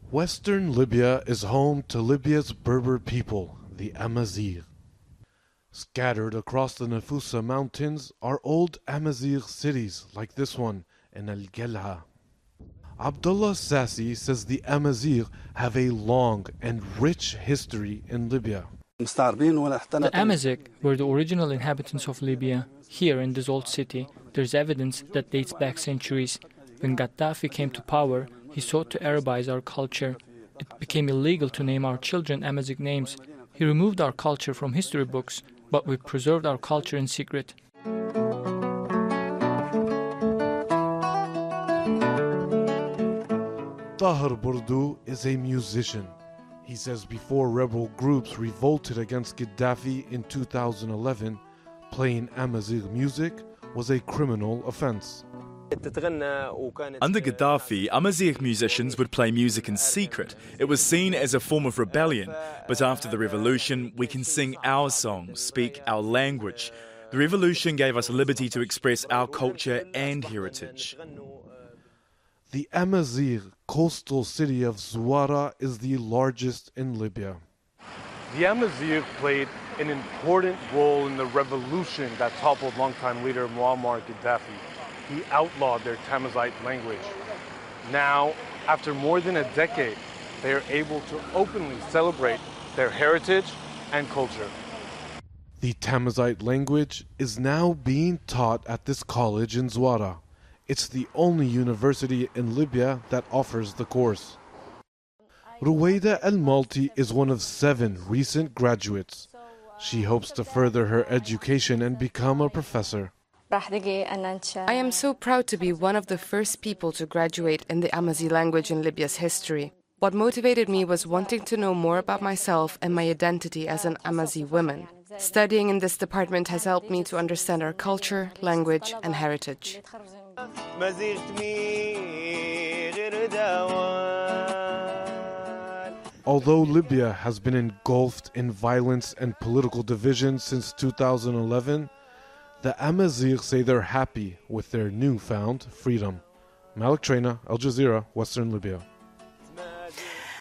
Western Libya is home to Libya's Berber people, the Amazigh. Scattered across the Nafusa mountains are old Amazigh cities like this one in Al-Gelha. Abdullah Sassi says the Amazigh have a long and rich history in Libya. The Amazigh were the original inhabitants of Libya. Here in this old city, there's evidence that dates back centuries. When Gaddafi came to power, he sought to Arabize our culture. It became illegal to name our children Amazigh names. He removed our culture from history books, but we preserved our culture in secret. Tahir Bourdu is a musician. He says before rebel groups revolted against Gaddafi in 2011, playing Amazigh music was a criminal offense. Under Gaddafi, Amazigh musicians would play music in secret. It was seen as a form of rebellion. But after the revolution, we can sing our songs, speak our language. The revolution gave us liberty to express our culture and heritage. The Amazigh coastal city of Zuwara is the largest in Libya. The Amazigh played an important role in the revolution that toppled longtime leader Muammar Gaddafi. He outlawed their Tamazight language. Now, after more than a decade, they are able to openly celebrate their heritage and culture. The Tamazight language is now being taught at this college in Zuwara. It's the only university in Libya that offers the course. Ruwaida El-Malti is one of 7 recent graduates. She hopes to further her education and become a professor. I am so proud to be one of the first people to graduate in the Amazigh language in Libya's history. What motivated me was wanting to know more about myself and my identity as an Amazigh woman. Studying in this department has helped me to understand our culture, language, and heritage. Although Libya has been engulfed in violence and political division since 2011, the Amazigh say they're happy with their newfound freedom. Malik Traina, Al Jazeera, Western Libya.